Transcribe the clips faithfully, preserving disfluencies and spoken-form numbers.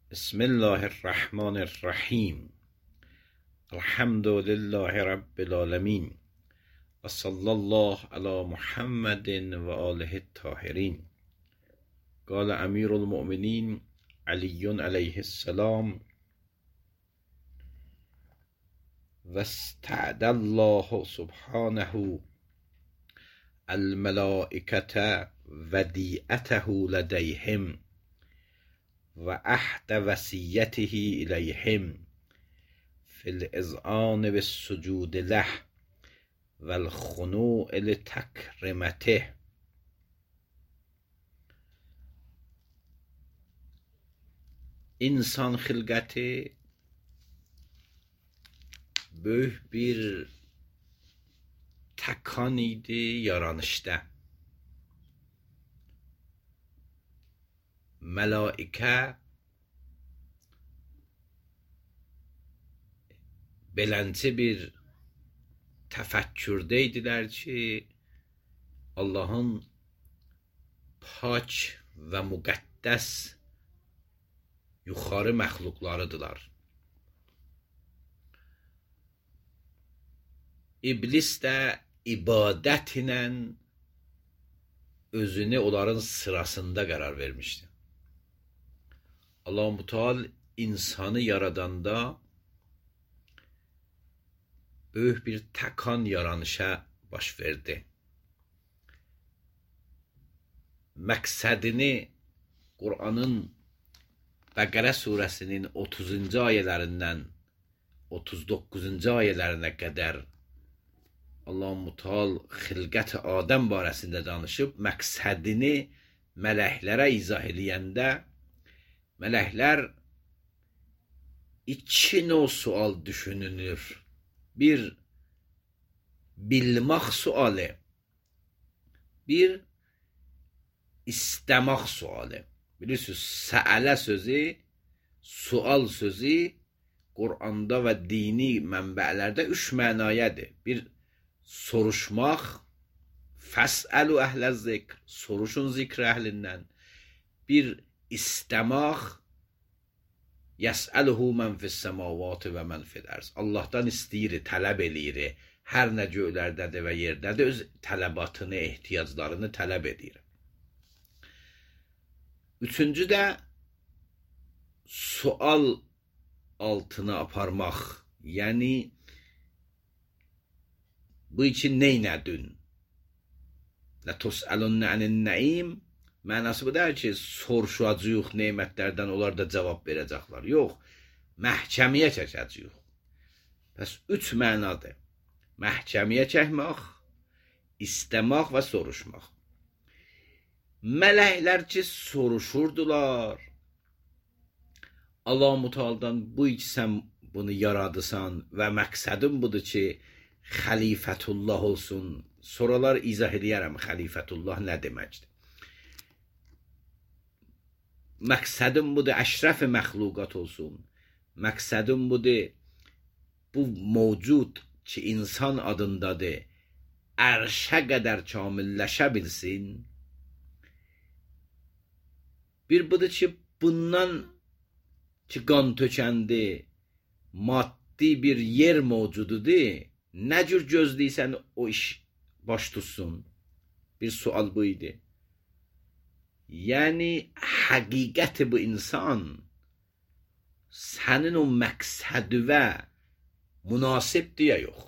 بسم الله الرحمن الرحیم. الحمد لله رب العالمین و صلی الله علی محمد و آله الطاهرین. قال امیر المؤمنین علی علیه السلام: و استعد الله سبحانه الملائکة ودیعته لدیهم و عهد وصیته الیهم فی الاذعان بالسجود له و الخنوع لتکرمته. İnsan xilqəti böyük bir təkan idi yaranışda. Mələikə beləncə bir təfəkkürdə idilər ki, Allahın pak və müqəddəs yuxarı məxluqlarıdırlar. İblis də ibadət ilə özünü onların sırasında qərar vermişdi. Allah-u Müteal insanı yaradanda böyük bir təkan yaranışa baş verdi. Məqsədini Qur'anın Bəqərə surəsinin otuzuncu ayələrindən otuz doqquzuncu ayələrinə qədər Allah-u Müteal xilqət-i Adəm barəsində danışıb, məqsədini mələklərə izah eləyəndə mələklər iki növ sual düşünülür. Bir, bilmək sualı. Bir, istəmək sualı. Bilirsiniz, səələ sözü, sual sözü Qur'anda və dini mənbələrdə üç mənayədir. Bir, soruşmaq, fəsəlu əhlə zikr, soruşun zikr əhlindən. Bir, istəmək, yəsəluhu mən fis-səmavati və mən fil-ərz. Allahdan istəyir, tələb eləyir. Hər nə göylərdədir və yerdədir, öz tələbatını, ehtiyaclarını tələb edir. Üçüncü də sual altına aparmaq. Yəni, bu için neynədün? Lətus'əlunə ənin-nəim. Mənası bu deyil ki, soruşacaq neymətlərdən, onlar da cavab verəcəklər. Yox, məhkəmiyə çəkəcəyik. Bəs üç mənadır. Məhkəmiyə çəkmək, istəmək və soruşmaq. Mələklər ki, soruşurdular. Allah-u Müteal'dan bu ki, sən bunu yaradısan və məqsədin budur ki, xəlifətullah olsun. Soralar izah edərəm, xəlifətullah nə deməkdir? Məqsədim budur, əşrəf-i məxluqat olsun. Məqsədim budur, bu mövcud ki, insan adındadır, ərşə qədər kamilləşə bilsin. Bir budur ki, bundan ki, qan tökəndi, maddi bir yer mövcududur, nə cür gözləyirsən o iş baş tutsun? Bir sual bu idi. Yəni, həqiqəti bu insan sənin o məqsədivə münasibdir ya yox.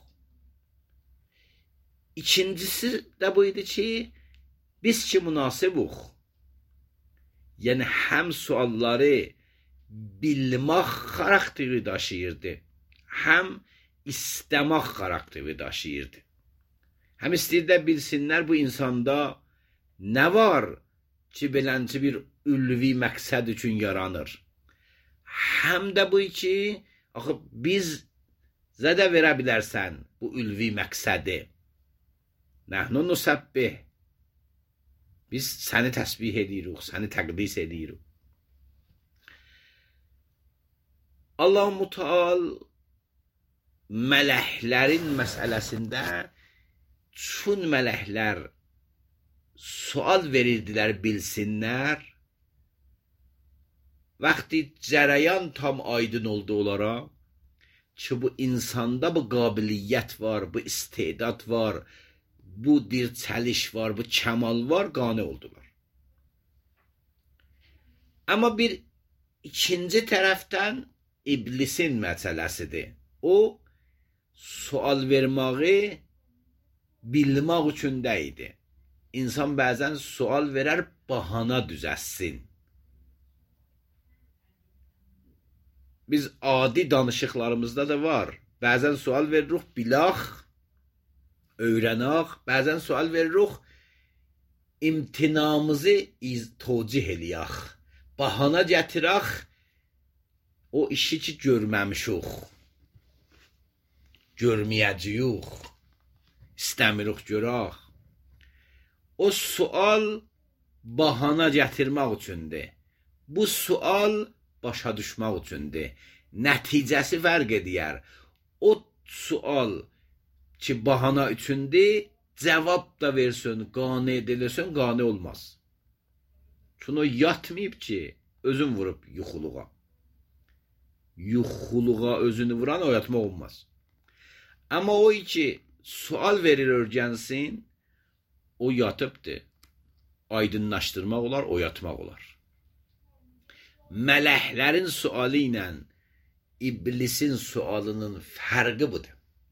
İkincisi də bu idi ki, biz ki münasibuq. Yəni, həm sualları bilmək xarakteri daşıyırdı, həm istəmək xarakteri daşıyırdı. Həm istəyirdə bilsinlər bu insanda nə var ki, belənci bir ülvi məqsəd üçün yaranır. Həm də bu ki, axı, biz zədə verə bilərsən bu ülvi məqsədi. Nəhnu nusəbbih. Biz səni təsbih edirik, səni təqdis edirik. Allah-u Müteal mələklərin məsələsində çün mələklər sual verirdilər bilsinlər, Vəqti cərəyan tam aydın oldu onlara ki, bu insanda bu qabiliyyət var, bu istedad var, bu dirçəliş var, bu kəmal var, qane oldular. Amma bir ikinci tərəfdən iblisin məsələsidir. O, sual verməyi bilmək üçün də idi. İnsan bəzən sual verər, bahana düzəssin. Biz adi danışıqlarımızda da var. Bəzən sual veririk, bilək, öyrənək. Bəzən sual veririk, imtinamızı tocih eləyək. Bahana gətirək, o işi ki, görməmişik. Görməyəcəyik. İstəmirik görək. O sual bahana gətirmək üçündür. Bu sual başa düşmək üçündür. Nəticəsi fərq edər. O sual ki, bahana üçündür, cavab da versin, qane edilsin, qane olmaz. Çünki o yatmayıb ki, özün vurub yuxuluğa. Yuxuluğa özünü vuran oyatmaq olmaz. Amma o ki, sual verir örgənsin, o yatıbdır. Aydınlaşdırmaq olar, oyatmaq olar. Mələklərin sualı ilə iblisin sualının fərqi budur.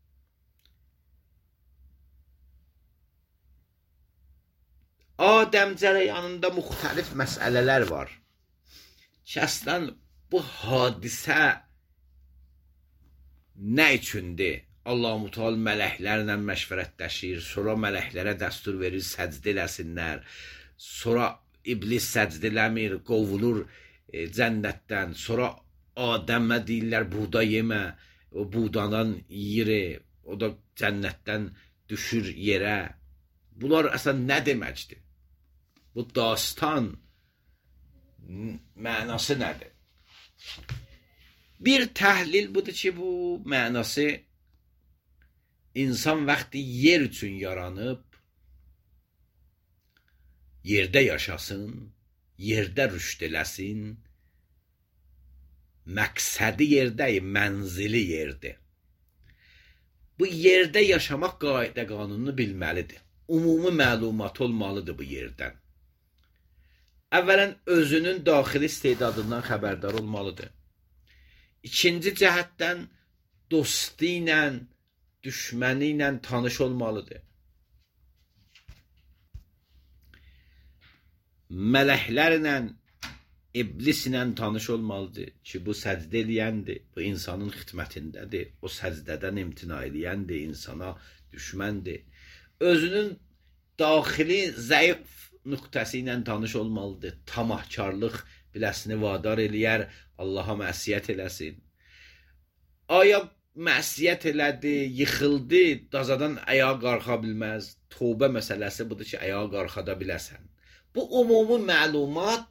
Adəm cərəyanında müxtəlif məsələlər var. Şəxsən bu hadisə nə üçündür? Allah-u Teala mələklərlə məşvərətləşir, sonra mələklərə dəstur verir, səcdə eləsinlər. Sonra iblis səcdə eləmir, qovulur e, cənnətdən. Sonra Adəmə deyirlər, buğda yemə, o buğdadan yiyir, o da cənnətdən düşür yerə. Bunlar əslən nə deməkdir? Bu dastan mənası nədir? Bir təhlil budur ki, bu mənası İnsan vaxtı yer üçün yaranıb, yerdə yaşasın, yerdə rüşd eləsin, məqsədi yerdəyim, mənzili yerdir. Bu yerdə yaşamaq qayda qanununu bilməlidir. Ümumi məlumat olmalıdır bu yerdən. Əvvələn özünün daxili istedadından xəbərdar olmalıdır. İkinci cəhətdən dostu ilə, düşməni ilə tanış olmalıdır. Mələklərlə, iblislə tanış olmalıdır ki, bu səcdə eləyəndir, bu insanın xidmətindədir, o səcdədən imtina eləyəndir, insana düşməndir. Özünün daxili zəif nöqtəsi ilə tanış olmalıdır. Tamahkarlıq biləsini vadar eləyər, Allaha məsiyyət eləsin. Aya məsiyyət elədi, yıxıldı, dazadan ayağa qarxa bilməz. Tövbə məsələsi budur ki, ayağa qarxada biləsən. Bu ümumi məlumat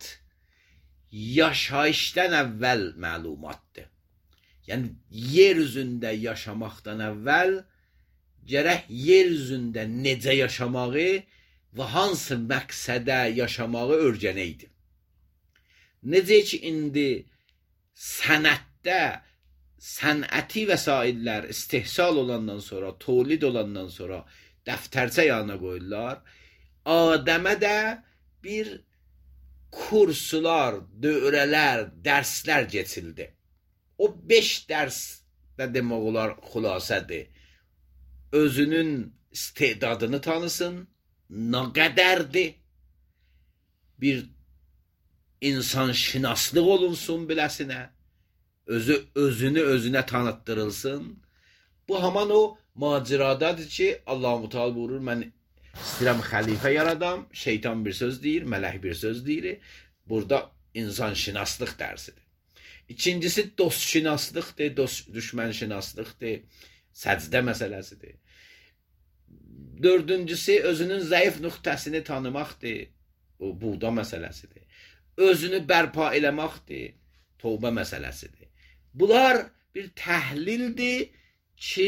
yaşayışdan əvvəl məlumatdır. Yəni, yer üzündə yaşamaqdan əvvəl gərək yer üzündə necə yaşamağı və hansı məqsədə yaşamağı öyrənəydi. Necə ki, indi sənətdə sənəti vəsaillər istehsal olandan sonra, tolid olandan sonra dəftərçə yanına qoyurlar. Adəmə də bir kurslar, dövrələr, dərslər keçildi. O beş dərs də demək olar xülasədir. Özünün istedadını tanısın, nə qədərdir? Bir insan şinaslıq olunsun biləsinə, özü özünü özünə tanıtdırılsın. Bu haman o maciradadır ki, Allah-u Teala buyurur, mən istəyirəm xəlifə yaradam, şeytan bir söz deyir, mələk bir söz deyir. Burada insan şinaslıq dərsidir. İkincisi dost şinaslıqdır, dost düşmən şinaslıqdır, səcdə məsələsidir. Dördüncüsü özünün zəif nöqtəsini tanımaqdır, o buğda məsələsidir. Özünü bərpa eləməkdir, tövbə məsələsidir. Bunlar bir təhlildir ki,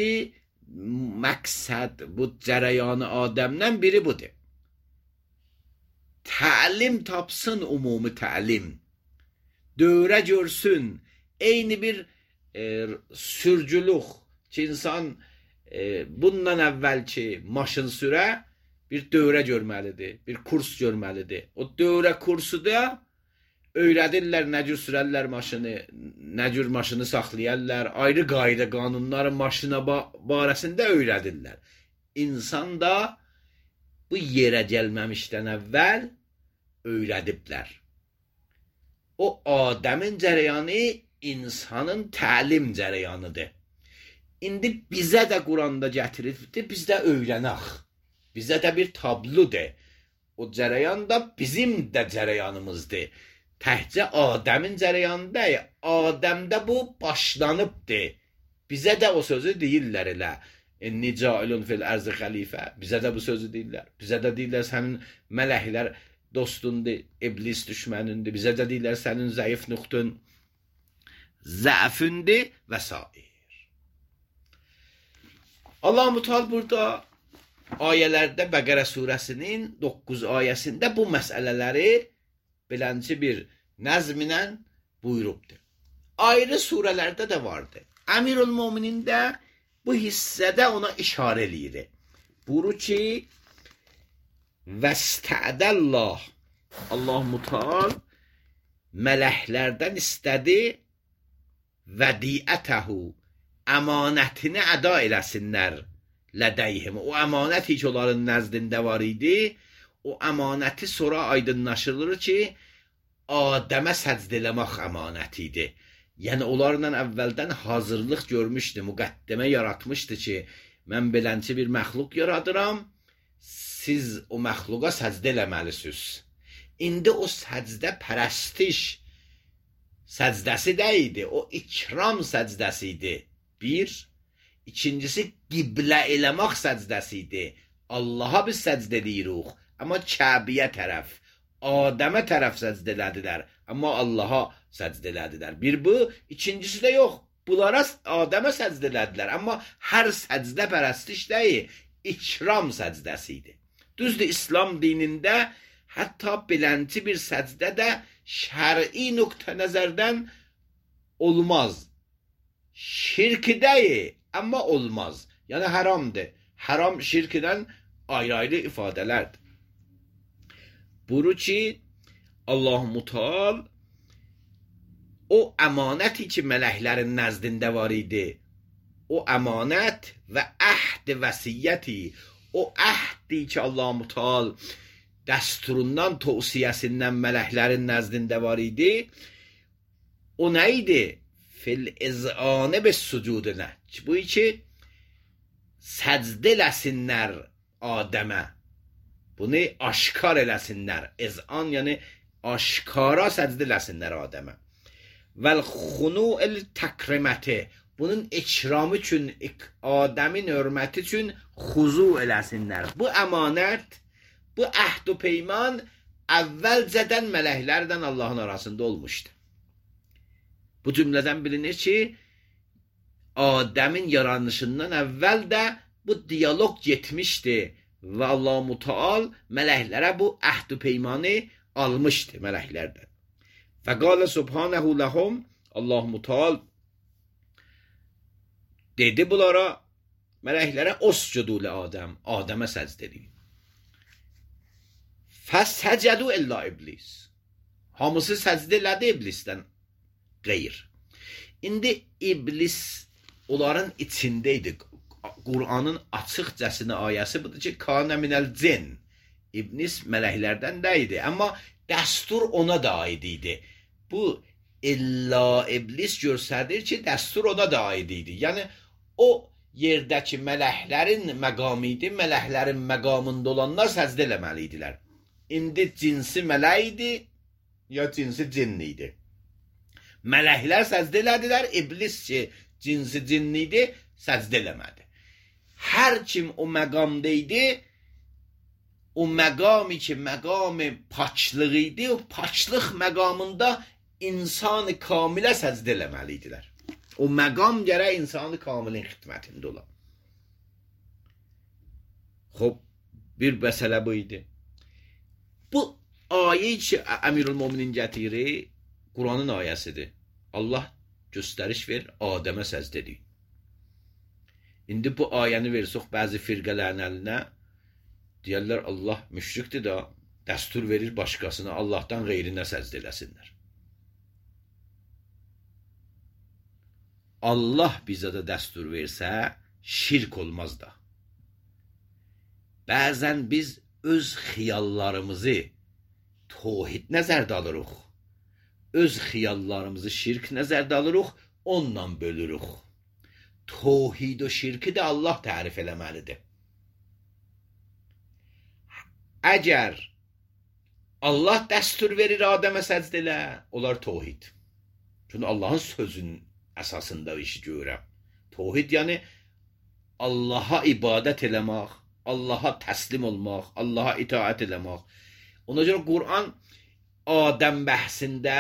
məqsəd, bu cərəyanı Adəmdən biri budur. Təlim tapsın, ümumi təlim. dövrə görsün. Eyni bir e, sürücülük ki, insan e, bundan əvvəlki maşın sürə bir dövrə görməlidir, bir kurs görməlidir. O dövrə kursu da öyrədirlər nə cür sürərlər maşını, nə cür maşını saxlayarlar, ayrı qayda qanunları maşına barəsində öyrədirlər. İnsan da bu yerə gəlməmişdən əvvəl öyrədiblər. O Adəmin cərəyanı insanın təlim cərəyanıdır. İndi bizə də Quranda gətirildi, biz də öyrənək. Bizə də bir tablodur. O cərəyan da bizim də cərəyanımızdır. Təhcə Adəmin cərəyanında, Adəmdə bu başlanıbdır. Bizə də o sözü deyirlər elə. İnni cailun fil ərzı xəlifə. Bizə də bu sözü deyirlər. Bizə də deyirlər sənin mələklər dostundur, iblis düşmənindir. Bizə də deyirlər sənin zəif nöqtün zəfindir və s. Allah Müteal burada ayələrdə Bəqərə surəsinin doqquz ayəsində bu məsələləri belənci bir nəzminə buyurubdur. Ayrı surələrdə də vardır. Əmirül Möminin də bu hissədə ona işarə eləyir. Buyurur ki, vəstədəllah, Allah Müteal mələklərdən istədi vədiətəhu, əmanətini əda eləsinlər lədəyhim. O əmanət ki, onların nəzdində var idi, o əmanəti sonra aydınlaşılır ki, Adəmə səcd eləmək əmanəti idi. Yəni, onlarla əvvəldən hazırlıq görmüşdü, müqəddimə yaratmışdı ki, mən belənci bir məxluq yaradıram, siz o məxluqa səcd eləməlisiniz. İndi o səcdə pərəstiş səcdəsi də idi, o ikram səcdəsi idi. Bir, ikincisi qiblə eləmək səcdəsi idi. Allaha biz səcd edirik, amma Kəbiyə tərəf, Adəmə tərəf səcd elədilər, amma Allaha səcd elədilər. Bir bu, ikincisi də yox, bunlara Adəmə səcd elədilər, amma hər səcdə pərəstiş deyil, ikram səcdəsi idi. Düzdür, İslam dinində hətta belənti bir səcdə də şəri nöqtə nəzərdən olmaz. Şirk deyil, amma olmaz. Yəni haramdır. Haram şirkdən ayrı-ayrı ifadələrdir. Buyurur ki, Allah Müteal o əmanəti ki, mələklərin nəzdində var idi, o əmanət və əhd vəsiyyəti, o əhdi ki, Allah Müteal dəsturundan, tövsiyəsindən mələklərin nəzdində var idi, o nə idi? Fil izanə bəs sucudunə. Bu ki, səcd eləsinlər Adəmə. Bunu aşkar eləsinlər. İzan, yəni aşkara səcd eləsinlər Adəmə. Vəl xunu'l təkriməti. Bunun ikramı üçün, Adəmin hörməti üçün xuzu eləsinlər. Bu əmanət, bu əhd və peyman əvvəlcədən mələklərdən Allahın arasında olmuşdu. Bu cümlədən bilinir ki, Adəmin yaranışından əvvəl də bu diyalog getmişdi və Allah Müteal mələklərə bu əhd-ü peymanı almışdı mələklərdən. Və qalə subhanəhu ləhum, Allah Müteal dedi bunlara, mələklərə oscudu li Adəm, Adəmə səcd edin. Fəsəcədu illə iblis. Hamısı səcd elədi iblisdən qeyr. İndi iblis onların içindeydi. Qur'anın açıqcasına ayəsi budur ki, Kana minəl cin. İblis mələklərdən də idi. Amma dəstur ona da aid idi. Bu illa iblis göstərir ki, dəstur ona da aid idi. Yəni, o yerdəki mələklərin məqamı idi, mələklərin məqamında olanlar səcd eləməli idilər. İndi cinsi mələk idi, ya cinsi cinni idi. Mələklər səcd elədilər, iblis ki, cinsi cinni idi, səcd eləmədi. Hər kim o məqamda idi, o məqami ki, məqami paçlıq idi, o paçlıq məqamında insan-ı kamilə səcd eləməli idilər. O məqam gərək insan-ı kamilin xidmətində ola. Xob, bir məsələ bu idi. Bu ayə ki, Əmirül Möminin gətirir, Quranın ayəsidir. Allah göstəriş verir, Adəmə səzdə edin. İndi bu ayəni versək bəzi firqələrin əlinə, deyərlər Allah müşrikdir də, dəstur verir başqasına, Allahdan qeyrinə səzdə eləsinlər. Allah bizə də dəstur versə, şirk olmaz da. Bəzən biz öz xiyallarımızı tövhid nəzərdə alırıq. Öz xiyallarımızı şirk nəzərdə alırıq, onunla bölürük. Tövhid o şirki də Allah tərif eləməlidir. Əgər Allah dəstur verir Adəmə səcdə elə, onlar tövhid. Çünki Allahın sözünün əsasında işi görürəm. Tövhid yəni Allaha ibadət eləmək, Allaha təslim olmaq, Allaha itaət eləmək. Ona görə Quran Adəm bəhsində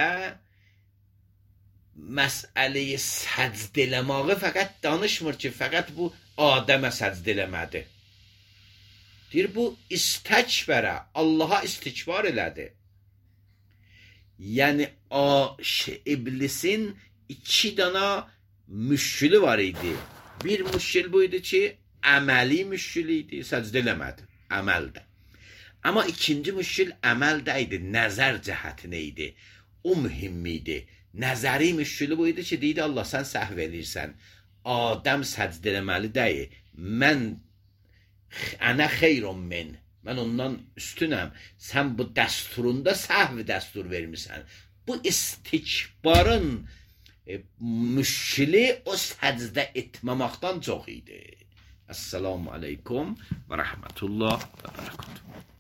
məsələyi səcd eləməyi fəqət danışmır ki, fəqət bu Adəmə səcd eləmədi. Deyir, bu istəkbərə, Allaha istikbar elədi. Yəni, iblisin iki dana müşkülü var idi. Bir müşkül bu idi ki, əməli müşkül idi, səcd eləmədi, əməldə. Amma ikinci müşkül əməldə idi, nəzər cəhətinə idi. O mühim idi. Nəzəri müşkülü bu idi ki, deyidi Allah, sən səhv eləyirsən. Adəm səcd eləməli deyil. Mən, ənə xeyrun min. Mən ondan üstünəm. Sən bu dəsturunda səhv dəstur vermirsən. Bu istikbarın e, müşkili o səcdə etməməkdən çox idi. Esselamu aleykum və rəhmətullah və bərəkatuhu.